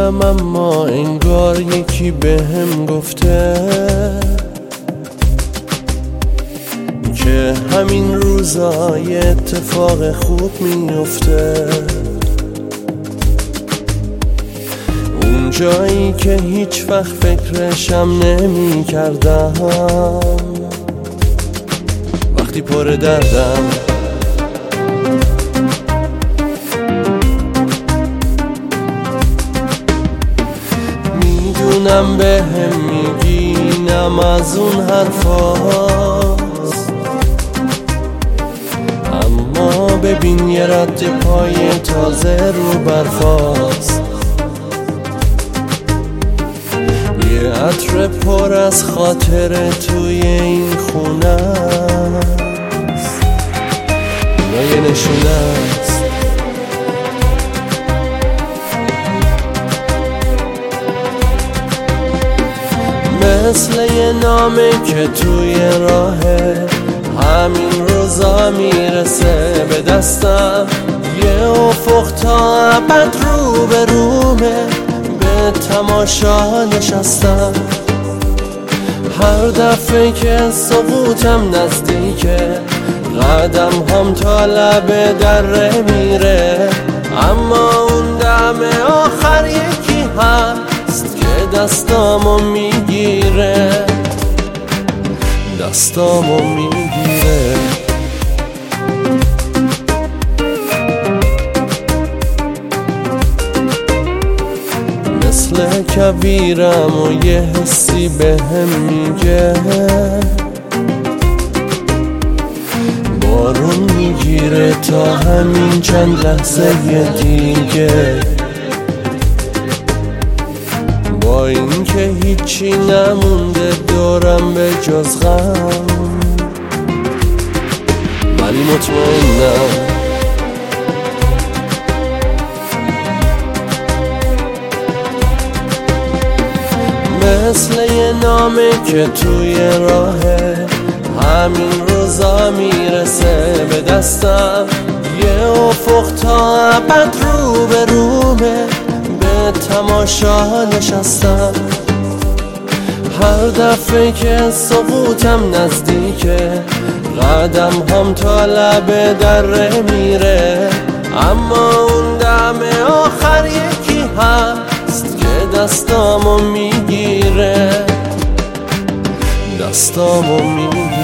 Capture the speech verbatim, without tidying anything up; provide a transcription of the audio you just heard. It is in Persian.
نمیدونم اما انگار یکی بهم گفته که همین روزا یه اتفاق خوب میفته. اون جایی که هیچ وقت فکرشم نمی کردم، وقتی پر دردم میدونم به هم میگینم از اون حرفاست، اما ببین یه رد پای تازه رو برفاست، یه عطر پر از خاطره توی این خونه است، اینا یه نشونه است. مثل یه نامه که توی راهه همین روزا میرسه به دستم، یه افق تا ابد رو به رومه، به تماشا نشستم. هر دفعه که سقوطم نزدیکه، قدم هم تا لب دره میره، اما اون دم آخر یکی هست که دستامو میگیره، دستامو میگیره. مثل کبیرم و یه حسی به هم میگه بارون میگیره تا همین چند لحظه دیگه، با این که هیچی نمونده دورم به جز غم، ولی مطمئنم مثل یه نامه که توی راهه همین روزا میرسه به دستم، یه افق تا ابد رو به رومه، به تماشا نشستم. هر دفعه که سقوطم نزدیکه، قدم هم تا لب دره میره، اما اون دم آخر یکی هست که دستامو میگیره، دستامو میگیره.